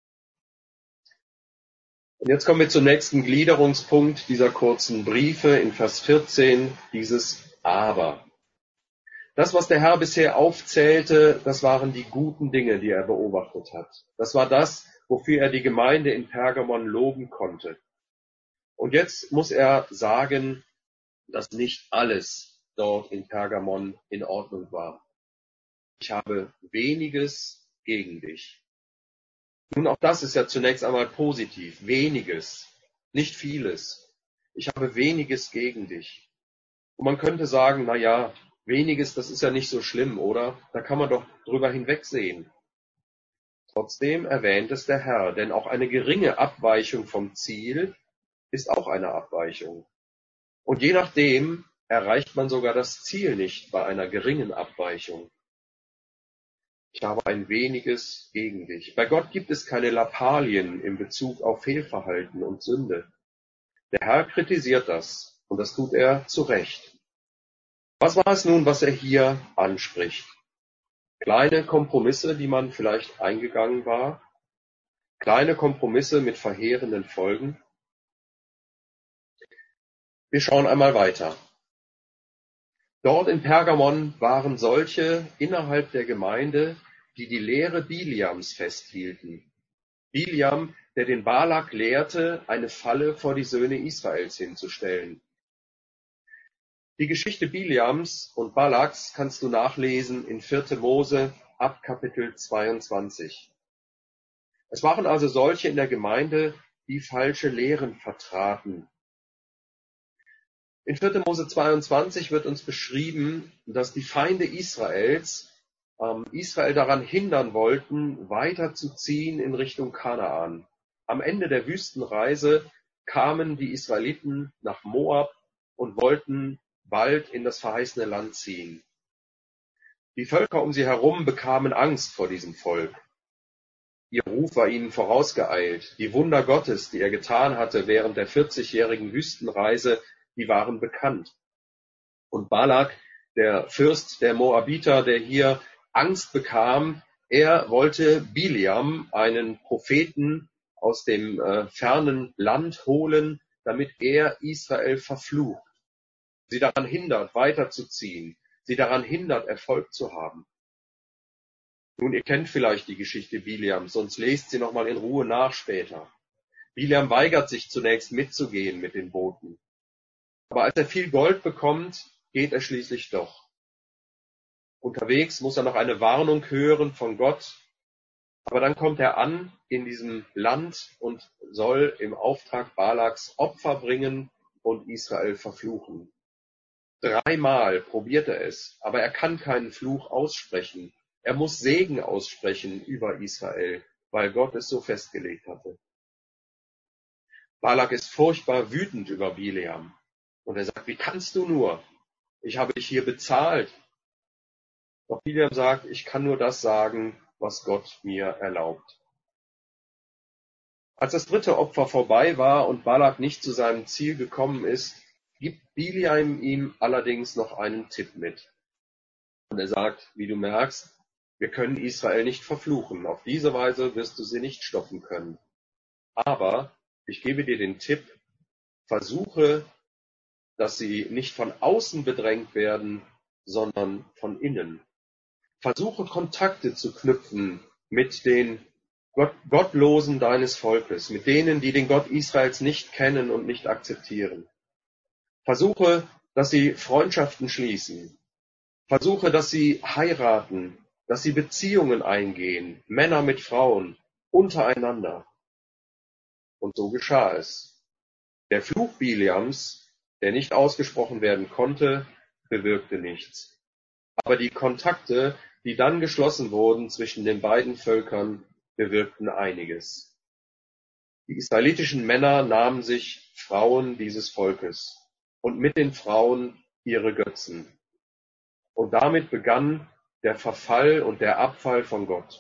Und jetzt kommen wir zum nächsten Gliederungspunkt dieser kurzen Briefe in Vers 14, dieses Aber. Das, was der Herr bisher aufzählte, das waren die guten Dinge, die er beobachtet hat. Das war das, wofür er die Gemeinde in Pergamon loben konnte. Und jetzt muss er sagen, dass nicht alles dort in Pergamon in Ordnung war. Ich habe weniges gegen dich. Nun, auch das ist ja zunächst einmal positiv. Weniges, nicht vieles. Ich habe weniges gegen dich. Und man könnte sagen, na ja, weniges, das ist ja nicht so schlimm, oder? Da kann man doch drüber hinwegsehen. Trotzdem erwähnt es der Herr, denn auch eine geringe Abweichung vom Ziel ist auch eine Abweichung. Und je nachdem erreicht man sogar das Ziel nicht bei einer geringen Abweichung. Ich habe ein weniges gegen dich. Bei Gott gibt es keine Lappalien in Bezug auf Fehlverhalten und Sünde. Der Herr kritisiert das und das tut er zu Recht. Was war es nun, was er hier anspricht? Kleine Kompromisse, die man vielleicht eingegangen war? Kleine Kompromisse mit verheerenden Folgen? Wir schauen einmal weiter. Dort in Pergamon waren solche innerhalb der Gemeinde, die die Lehre Biliams festhielten. Biliam, der den Balak lehrte, eine Falle vor die Söhne Israels hinzustellen. Die Geschichte Biliams und Balaks kannst du nachlesen in 4. Mose ab Kapitel 22. Es waren also solche in der Gemeinde, die falsche Lehren vertraten. In 4. Mose 22 wird uns beschrieben, dass die Feinde Israels Israel daran hindern wollten, weiterzuziehen in Richtung Kanaan. Am Ende der Wüstenreise kamen die Israeliten nach Moab und wollten bald in das verheißene Land ziehen. Die Völker um sie herum bekamen Angst vor diesem Volk. Ihr Ruf war ihnen vorausgeeilt. Die Wunder Gottes, die er getan hatte während der 40-jährigen Wüstenreise, die waren bekannt. Und Balak, der Fürst der Moabiter, der hier Angst bekam, er wollte Biliam, einen Propheten aus dem fernen Land holen, damit er Israel verflucht, sie daran hindert, weiterzuziehen, sie daran hindert, Erfolg zu haben. Nun, ihr kennt vielleicht die Geschichte Biliams, sonst lest sie nochmal in Ruhe nach später. Biliam weigert sich zunächst mitzugehen mit den Boten. Aber als er viel Gold bekommt, geht er schließlich doch. Unterwegs muss er noch eine Warnung hören von Gott, aber dann kommt er an in diesem Land und soll im Auftrag Balaks Opfer bringen und Israel verfluchen. 3-mal probiert er es, aber er kann keinen Fluch aussprechen. Er muss Segen aussprechen über Israel, weil Gott es so festgelegt hatte. Balak ist furchtbar wütend über Biliam und er sagt, wie kannst du nur? Ich habe dich hier bezahlt. Doch Biliam sagt, ich kann nur das sagen, was Gott mir erlaubt. Als das 3. Opfer vorbei war und Balak nicht zu seinem Ziel gekommen ist, gibt Biliam ihm allerdings noch einen Tipp mit. Und er sagt, wie du merkst, wir können Israel nicht verfluchen. Auf diese Weise wirst du sie nicht stoppen können. Aber ich gebe dir den Tipp, versuche, dass sie nicht von außen bedrängt werden, sondern von innen. Versuche Kontakte zu knüpfen mit den Gottlosen deines Volkes, mit denen, die den Gott Israels nicht kennen und nicht akzeptieren. Versuche, dass sie Freundschaften schließen. Versuche, dass sie heiraten, dass sie Beziehungen eingehen, Männer mit Frauen, untereinander. Und so geschah es. Der Fluch Biliams, der nicht ausgesprochen werden konnte, bewirkte nichts. Aber die Kontakte, die dann geschlossen wurden zwischen den beiden Völkern, bewirkten einiges. Die israelitischen Männer nahmen sich Frauen dieses Volkes und mit den Frauen ihre Götzen. Und damit begann der Verfall und der Abfall von Gott.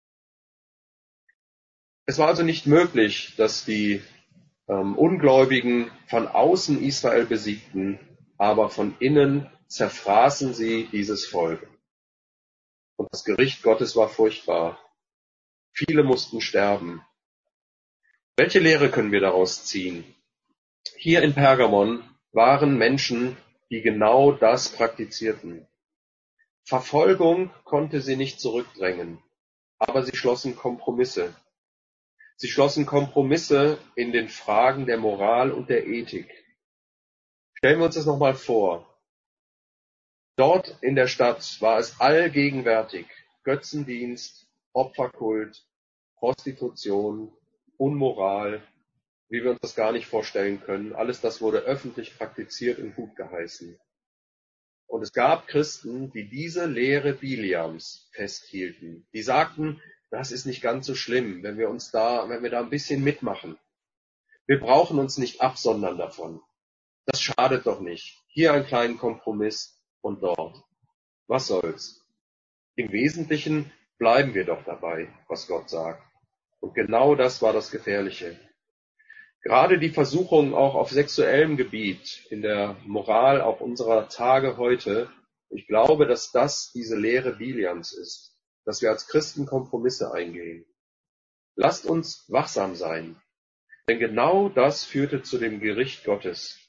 Es war also nicht möglich, dass die Ungläubigen von außen Israel besiegten, aber von innen zerfraßen sie dieses Volk. Und das Gericht Gottes war furchtbar. Viele mussten sterben. Welche Lehre können wir daraus ziehen? Hier in Pergamon waren Menschen, die genau das praktizierten. Verfolgung konnte sie nicht zurückdrängen, aber sie schlossen Kompromisse. Sie schlossen Kompromisse in den Fragen der Moral und der Ethik. Stellen wir uns das nochmal vor. Dort in der Stadt war es allgegenwärtig. Götzendienst, Opferkult, Prostitution, Unmoral, wie wir uns das gar nicht vorstellen können. Alles das wurde öffentlich praktiziert und gutgeheißen. Und es gab Christen, die diese Lehre Biliams festhielten. Die sagten, das ist nicht ganz so schlimm, wenn wir da ein bisschen mitmachen. Wir brauchen uns nicht absondern davon. Das schadet doch nicht. Hier einen kleinen Kompromiss und dort. Was soll's? Im Wesentlichen bleiben wir doch dabei, was Gott sagt. Und genau das war das Gefährliche. Gerade die Versuchung auch auf sexuellem Gebiet, in der Moral auch unserer Tage heute, ich glaube, dass das diese Lehre Biliams ist, dass wir als Christen Kompromisse eingehen. Lasst uns wachsam sein, denn genau das führte zu dem Gericht Gottes.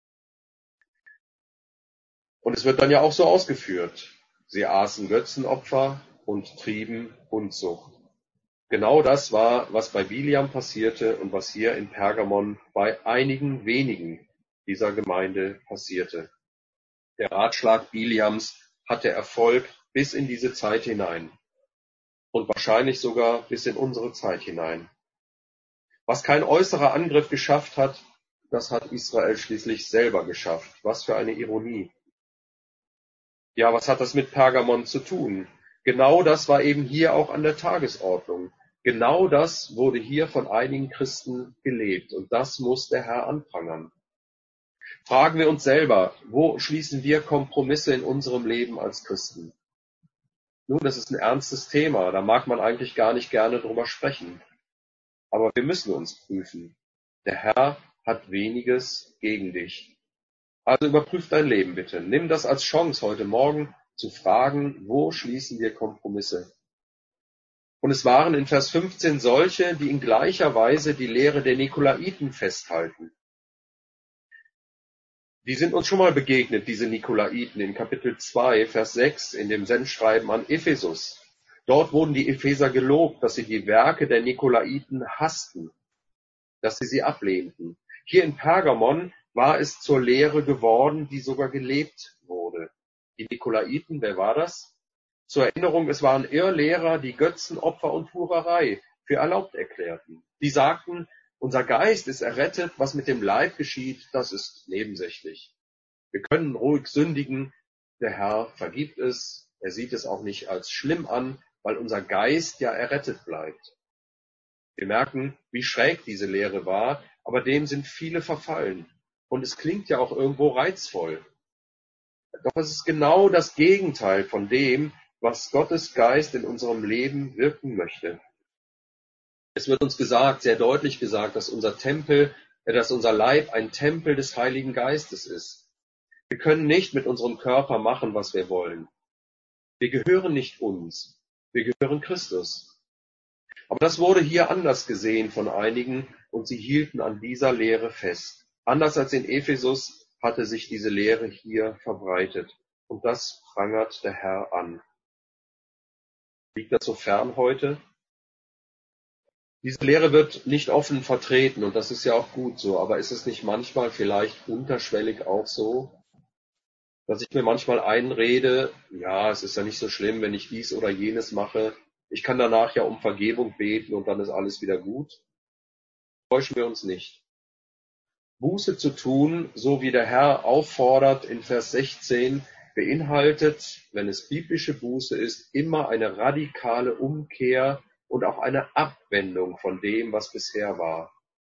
Und es wird dann ja auch so ausgeführt. Sie aßen Götzenopfer und trieben Unzucht. Genau das war, was bei Biliam passierte und was hier in Pergamon bei einigen wenigen dieser Gemeinde passierte. Der Ratschlag Biliams hatte Erfolg bis in diese Zeit hinein und wahrscheinlich sogar bis in unsere Zeit hinein. Was kein äußerer Angriff geschafft hat, das hat Israel schließlich selber geschafft. Was für eine Ironie. Ja, was hat das mit Pergamon zu tun? Genau das war eben hier auch an der Tagesordnung. Genau das wurde hier von einigen Christen gelebt und das muss der Herr anprangern. Fragen wir uns selber, wo schließen wir Kompromisse in unserem Leben als Christen? Nun, das ist ein ernstes Thema, da mag man eigentlich gar nicht gerne drüber sprechen. Aber wir müssen uns prüfen. Der Herr hat weniges gegen dich. Also überprüf dein Leben bitte. Nimm das als Chance heute Morgen zu fragen, wo schließen wir Kompromisse? Und es waren in Vers 15 solche, die in gleicher Weise die Lehre der Nikolaiten festhalten. Die sind uns schon mal begegnet, diese Nikolaiten, in Kapitel 2, Vers 6, in dem Sendschreiben an Ephesus. Dort wurden die Epheser gelobt, dass sie die Werke der Nikolaiten hassten, dass sie ablehnten. Hier in Pergamon war es zur Lehre geworden, die sogar gelebt wurde. Die Nikolaiten, wer war das? Zur Erinnerung, es waren Irrlehrer, die Götzenopfer und Hurerei für erlaubt erklärten. Die sagten, unser Geist ist errettet, was mit dem Leib geschieht, das ist nebensächlich. Wir können ruhig sündigen, der Herr vergibt es, er sieht es auch nicht als schlimm an, weil unser Geist ja errettet bleibt. Wir merken, wie schräg diese Lehre war, aber dem sind viele verfallen. Und es klingt ja auch irgendwo reizvoll. Doch es ist genau das Gegenteil von dem, was Gottes Geist in unserem Leben wirken möchte. Es wird uns gesagt, sehr deutlich gesagt, dass dass unser Leib ein Tempel des Heiligen Geistes ist. Wir können nicht mit unserem Körper machen, was wir wollen. Wir gehören nicht uns, wir gehören Christus. Aber das wurde hier anders gesehen von einigen und sie hielten an dieser Lehre fest. Anders als in Ephesus hatte sich diese Lehre hier verbreitet. Und das prangert der Herr an. Liegt das so fern heute? Diese Lehre wird nicht offen vertreten und das ist ja auch gut so, aber ist es nicht manchmal vielleicht unterschwellig auch so, dass ich mir manchmal einrede, ja, es ist ja nicht so schlimm, wenn ich dies oder jenes mache. Ich kann danach ja um Vergebung beten und dann ist alles wieder gut. Täuschen wir uns nicht. Buße zu tun, so wie der Herr auffordert in Vers 16, beinhaltet, wenn es biblische Buße ist, immer eine radikale Umkehr und auch eine Abwendung von dem, was bisher war.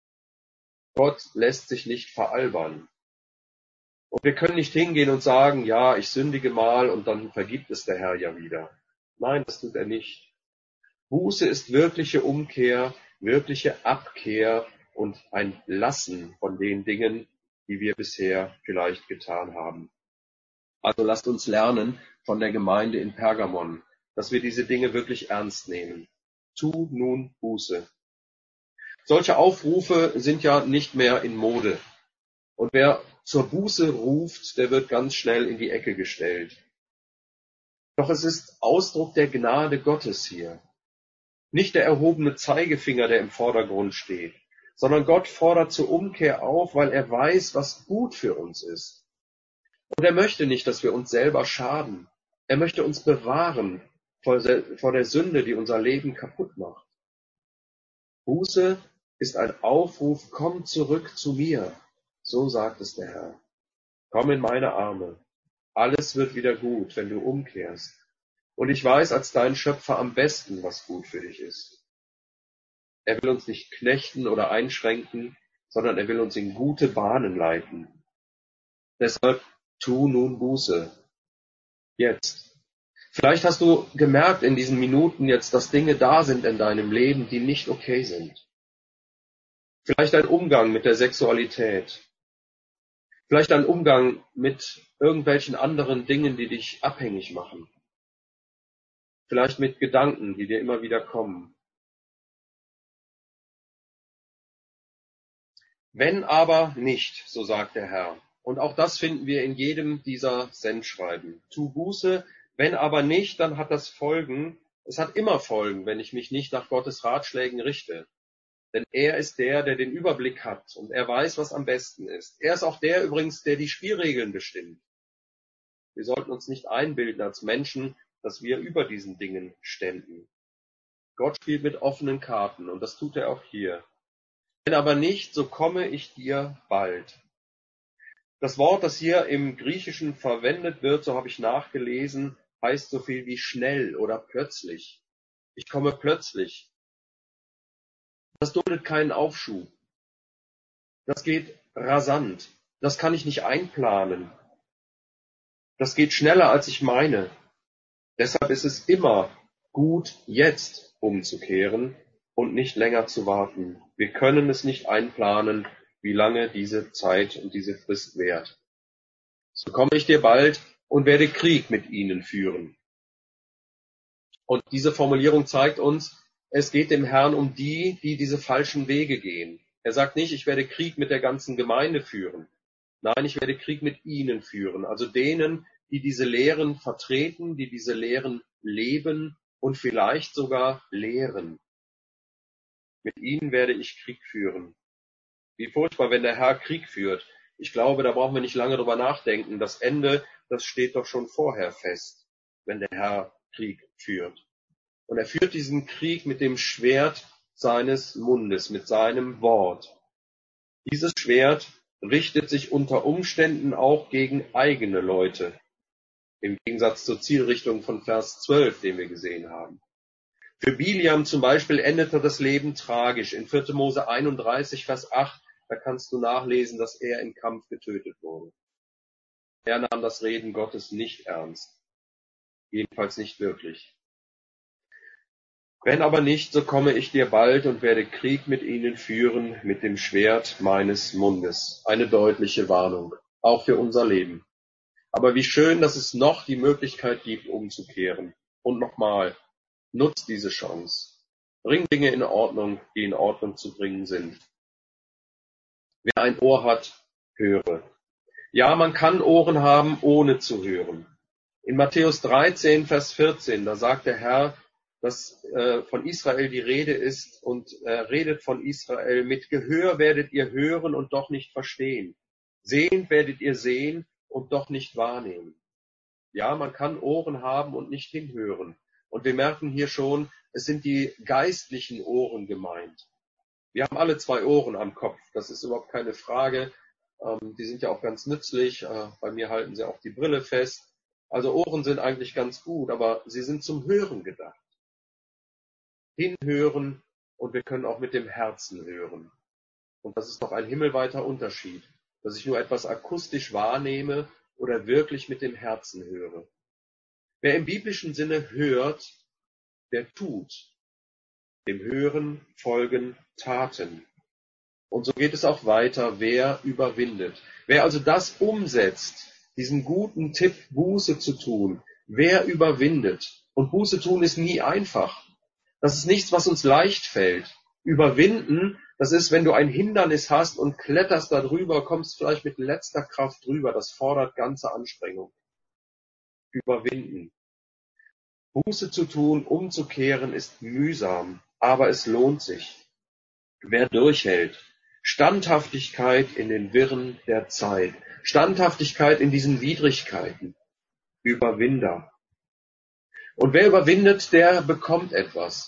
Gott lässt sich nicht veralbern. Und wir können nicht hingehen und sagen, ja, ich sündige mal und dann vergibt es der Herr ja wieder. Nein, das tut er nicht. Buße ist wirkliche Umkehr, wirkliche Abkehr und ein Lassen von den Dingen, die wir bisher vielleicht getan haben. Also lasst uns lernen von der Gemeinde in Pergamon, dass wir diese Dinge wirklich ernst nehmen. Tu nun Buße. Solche Aufrufe sind ja nicht mehr in Mode. Und wer zur Buße ruft, der wird ganz schnell in die Ecke gestellt. Doch es ist Ausdruck der Gnade Gottes hier. Nicht der erhobene Zeigefinger, der im Vordergrund steht, sondern Gott fordert zur Umkehr auf, weil er weiß, was gut für uns ist. Und er möchte nicht, dass wir uns selber schaden. Er möchte uns bewahren vor der Sünde, die unser Leben kaputt macht. Buße ist ein Aufruf, komm zurück zu mir. So sagt es der Herr. Komm in meine Arme. Alles wird wieder gut, wenn du umkehrst. Und ich weiß als dein Schöpfer am besten, was gut für dich ist. Er will uns nicht knechten oder einschränken, sondern er will uns in gute Bahnen leiten. Deshalb tu nun Buße. Jetzt. Vielleicht hast du gemerkt in diesen Minuten jetzt, dass Dinge da sind in deinem Leben, die nicht okay sind. Vielleicht ein Umgang mit der Sexualität. Vielleicht ein Umgang mit irgendwelchen anderen Dingen, die dich abhängig machen. Vielleicht mit Gedanken, die dir immer wieder kommen. Wenn aber nicht, so sagt der Herr. Und auch das finden wir in jedem dieser Sendschreiben. Tu Buße, wenn aber nicht, dann hat das Folgen. Es hat immer Folgen, wenn ich mich nicht nach Gottes Ratschlägen richte. Denn er ist der den Überblick hat und er weiß, was am besten ist. Er ist auch der übrigens, der die Spielregeln bestimmt. Wir sollten uns nicht einbilden als Menschen, dass wir über diesen Dingen ständen. Gott spielt mit offenen Karten und das tut er auch hier. Wenn aber nicht, so komme ich dir bald. Das Wort, das hier im Griechischen verwendet wird, so habe ich nachgelesen, heißt so viel wie schnell oder plötzlich. Ich komme plötzlich. Das duldet keinen Aufschub. Das geht rasant. Das kann ich nicht einplanen. Das geht schneller, als ich meine. Deshalb ist es immer gut, jetzt umzukehren und nicht länger zu warten. Wir können es nicht einplanen, wie lange diese Zeit und diese Frist währt. So komme ich dir bald und werde Krieg mit ihnen führen. Und diese Formulierung zeigt uns, es geht dem Herrn um die diese falschen Wege gehen. Er sagt nicht, ich werde Krieg mit der ganzen Gemeinde führen. Nein, ich werde Krieg mit ihnen führen, also denen, die diese Lehren vertreten, die diese Lehren leben und vielleicht sogar lehren. Mit ihnen werde ich Krieg führen. Wie furchtbar, wenn der Herr Krieg führt. Ich glaube, da brauchen wir nicht lange drüber nachdenken. Das Ende, das steht doch schon vorher fest, wenn der Herr Krieg führt. Und er führt diesen Krieg mit dem Schwert seines Mundes, mit seinem Wort. Dieses Schwert richtet sich unter Umständen auch gegen eigene Leute, im Gegensatz zur Zielrichtung von Vers 12, den wir gesehen haben. Für Biliam zum Beispiel endete das Leben tragisch. In 4. Mose 31, Vers 8, da kannst du nachlesen, dass er im Kampf getötet wurde. Er nahm das Reden Gottes nicht ernst. Jedenfalls nicht wirklich. Wenn aber nicht, so komme ich dir bald und werde Krieg mit ihnen führen, mit dem Schwert meines Mundes. Eine deutliche Warnung, auch für unser Leben. Aber wie schön, dass es noch die Möglichkeit gibt, umzukehren. Und nochmal, nutzt diese Chance. Bring Dinge in Ordnung, die in Ordnung zu bringen sind. Wer ein Ohr hat, höre. Ja, man kann Ohren haben, ohne zu hören. In Matthäus 13, Vers 14, da sagt der Herr, dass von Israel die Rede ist und redet von Israel: Mit Gehör werdet ihr hören und doch nicht verstehen. Sehend werdet ihr sehen und doch nicht wahrnehmen. Ja, man kann Ohren haben und nicht hinhören. Und wir merken hier schon, es sind die geistlichen Ohren gemeint. Wir haben alle zwei Ohren am Kopf, das ist überhaupt keine Frage. Die sind ja auch ganz nützlich. Bei mir halten sie auch die Brille fest. Also Ohren sind eigentlich ganz gut, aber sie sind zum Hören gedacht. Hinhören, und wir können auch mit dem Herzen hören. Und das ist doch ein himmelweiter Unterschied, dass ich nur etwas akustisch wahrnehme oder wirklich mit dem Herzen höre. Wer im biblischen Sinne hört, der tut. Dem Hören folgen Taten. Und so geht es auch weiter: Wer überwindet. Wer also das umsetzt, diesen guten Tipp, Buße zu tun, wer überwindet. Und Buße tun ist nie einfach. Das ist nichts, was uns leicht fällt. Überwinden, das ist, wenn du ein Hindernis hast und kletterst da drüber, kommst vielleicht mit letzter Kraft drüber. Das fordert ganze Anstrengung. Überwinden. Buße zu tun, umzukehren, ist mühsam, aber es lohnt sich. Wer durchhält, Standhaftigkeit in den Wirren der Zeit, Standhaftigkeit in diesen Widrigkeiten, Überwinder. Und wer überwindet, der bekommt etwas.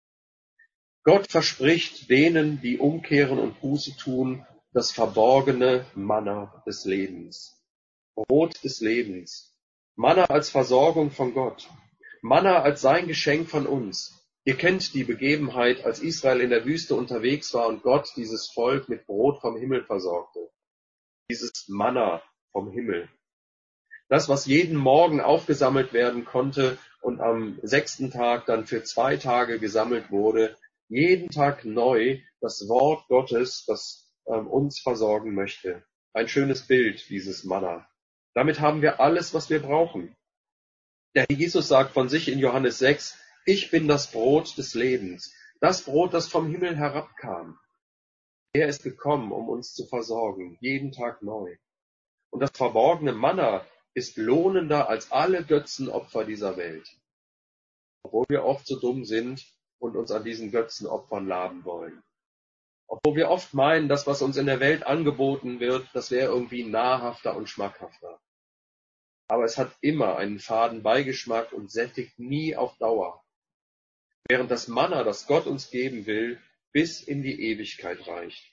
Gott verspricht denen, die umkehren und Buße tun, das verborgene Manna des Lebens. Brot des Lebens. Manna als Versorgung von Gott. Manna als sein Geschenk von uns. Ihr kennt die Begebenheit, als Israel in der Wüste unterwegs war und Gott dieses Volk mit Brot vom Himmel versorgte. Dieses Manna vom Himmel. Das, was jeden Morgen aufgesammelt werden konnte und am 6. Tag dann für 2 Tage gesammelt wurde. Jeden Tag neu das Wort Gottes, das uns versorgen möchte. Ein schönes Bild, dieses Manna. Damit haben wir alles, was wir brauchen. Der Jesus sagt von sich in Johannes 6, ich bin das Brot des Lebens, das Brot, das vom Himmel herabkam. Er ist gekommen, um uns zu versorgen, jeden Tag neu. Und das verborgene Manna ist lohnender als alle Götzenopfer dieser Welt. Obwohl wir oft so dumm sind und uns an diesen Götzenopfern laben wollen. Obwohl wir oft meinen, das, was uns in der Welt angeboten wird, das wäre irgendwie nahrhafter und schmackhafter. Aber es hat immer einen faden Beigeschmack und sättigt nie auf Dauer. Während das Manna, das Gott uns geben will, bis in die Ewigkeit reicht.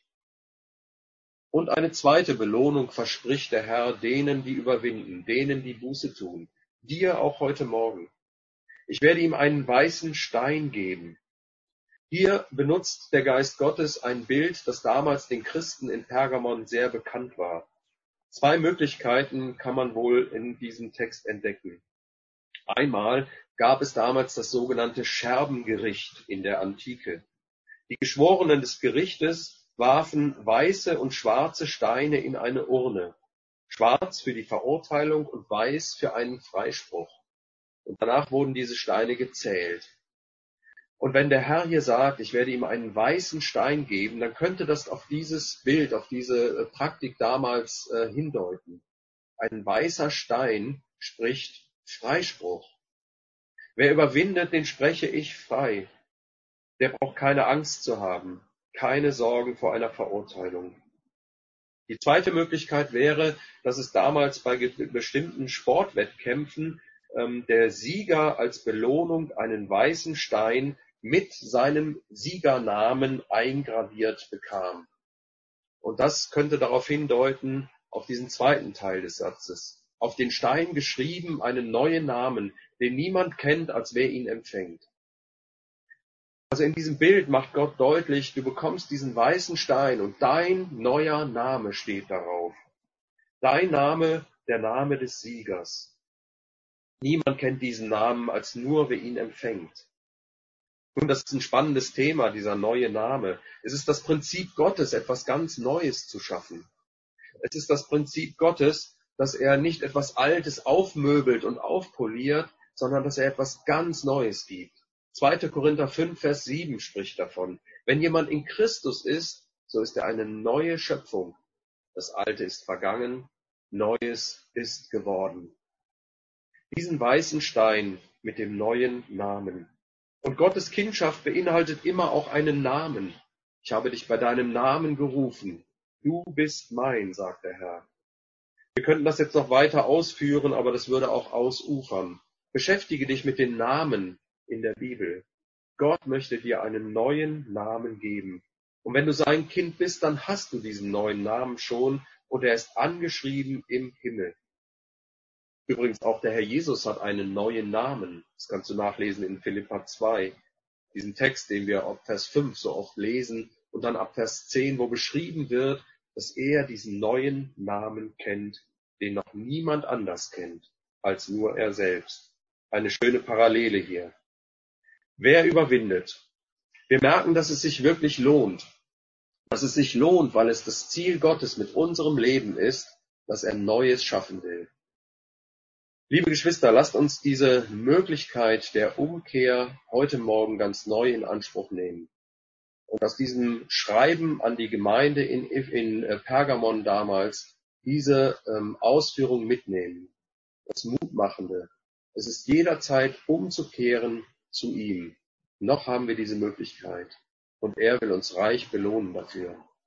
Und eine zweite Belohnung verspricht der Herr denen, die überwinden, denen, die Buße tun, dir auch heute Morgen. Ich werde ihm einen weißen Stein geben. Hier benutzt der Geist Gottes ein Bild, das damals den Christen in Pergamon sehr bekannt war. 2 Möglichkeiten kann man wohl in diesem Text entdecken. Einmal gab es damals das sogenannte Scherbengericht in der Antike. Die Geschworenen des Gerichtes warfen weiße und schwarze Steine in eine Urne. Schwarz für die Verurteilung und weiß für einen Freispruch. Und danach wurden diese Steine gezählt. Und wenn der Herr hier sagt, ich werde ihm einen weißen Stein geben, dann könnte das auf dieses Bild, auf diese Praktik damals hindeuten. Ein weißer Stein spricht Freispruch. Wer überwindet, den spreche ich frei. Der braucht keine Angst zu haben, keine Sorgen vor einer Verurteilung. Die zweite Möglichkeit wäre, dass es damals bei bestimmten Sportwettkämpfen der Sieger als Belohnung einen weißen Stein mit seinem Siegernamen eingraviert bekam. Und das könnte darauf hindeuten, auf diesen zweiten Teil des Satzes. Auf den Stein geschrieben einen neuen Namen, den niemand kennt, als wer ihn empfängt. Also in diesem Bild macht Gott deutlich, du bekommst diesen weißen Stein und dein neuer Name steht darauf. Dein Name, der Name des Siegers. Niemand kennt diesen Namen, als nur wer ihn empfängt. Nun, das ist ein spannendes Thema, dieser neue Name. Es ist das Prinzip Gottes, etwas ganz Neues zu schaffen. Es ist das Prinzip Gottes, dass er nicht etwas Altes aufmöbelt und aufpoliert, sondern dass er etwas ganz Neues gibt. 2. Korinther 5, Vers 7 spricht davon. Wenn jemand in Christus ist, so ist er eine neue Schöpfung. Das Alte ist vergangen, Neues ist geworden. Diesen weißen Stein mit dem neuen Namen, Und Gottes Kindschaft beinhaltet immer auch einen Namen. Ich habe dich bei deinem Namen gerufen. Du bist mein, sagt der Herr. Wir könnten das jetzt noch weiter ausführen, aber das würde auch ausufern. Beschäftige dich mit den Namen in der Bibel. Gott möchte dir einen neuen Namen geben. Und wenn du sein Kind bist, dann hast du diesen neuen Namen schon und er ist angeschrieben im Himmel. Übrigens auch der Herr Jesus hat einen neuen Namen. Das kannst du nachlesen in Philipper 2. Diesen Text, den wir ab Vers 5 so oft lesen und dann ab Vers 10, wo beschrieben wird, dass er diesen neuen Namen kennt, den noch niemand anders kennt, als nur er selbst. Eine schöne Parallele hier. Wer überwindet? Wir merken, dass es sich wirklich lohnt. Dass es sich lohnt, weil es das Ziel Gottes mit unserem Leben ist, dass er Neues schaffen will. Liebe Geschwister, lasst uns diese Möglichkeit der Umkehr heute Morgen ganz neu in Anspruch nehmen. Und aus diesem Schreiben an die Gemeinde in Pergamon damals diese Ausführung mitnehmen. Das Mutmachende. Es ist jederzeit umzukehren zu ihm. Noch haben wir diese Möglichkeit. Und er will uns reich belohnen dafür.